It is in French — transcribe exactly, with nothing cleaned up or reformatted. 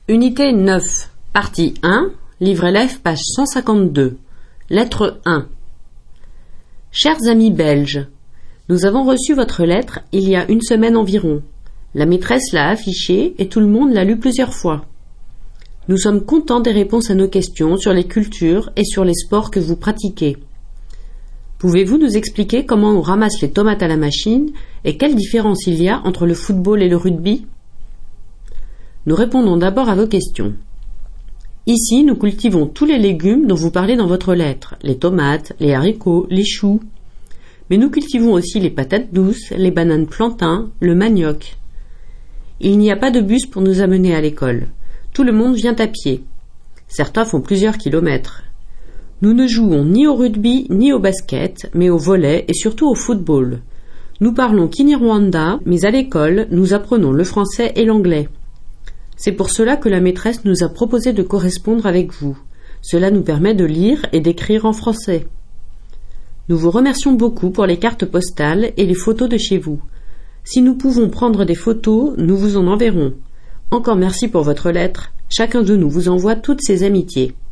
Unité neuf, partie un, livre élève, page cent cinquante-deux. Lettre un. Chers amis belges, nous avons reçu votre lettre il y a une semaine environ. La maîtresse l'a affichée et tout le monde l'a lue plusieurs fois. Nous sommes contents des réponses à nos questions sur les cultures et sur les sports que vous pratiquez. Pouvez-vous nous expliquer comment on ramasse les tomates à la machine et quelle différence il y a entre le football et le rugby? Nous répondons d'abord à vos questions. Ici, nous cultivons tous les légumes dont vous parlez dans votre lettre, les tomates, les haricots, les choux. Mais nous cultivons aussi les patates douces, les bananes plantains, le manioc. Il n'y a pas de bus pour nous amener à l'école. Tout le monde vient à pied. Certains font plusieurs kilomètres. Nous ne jouons ni au rugby ni au basket, mais au volley et surtout au football. Nous parlons Kinyarwanda, mais à l'école, nous apprenons le français et l'anglais. C'est pour cela que la maîtresse nous a proposé de correspondre avec vous. Cela nous permet de lire et d'écrire en français. Nous vous remercions beaucoup pour les cartes postales et les photos de chez vous. Si nous pouvons prendre des photos, nous vous en enverrons. Encore merci pour votre lettre. Chacun de nous vous envoie toutes ses amitiés.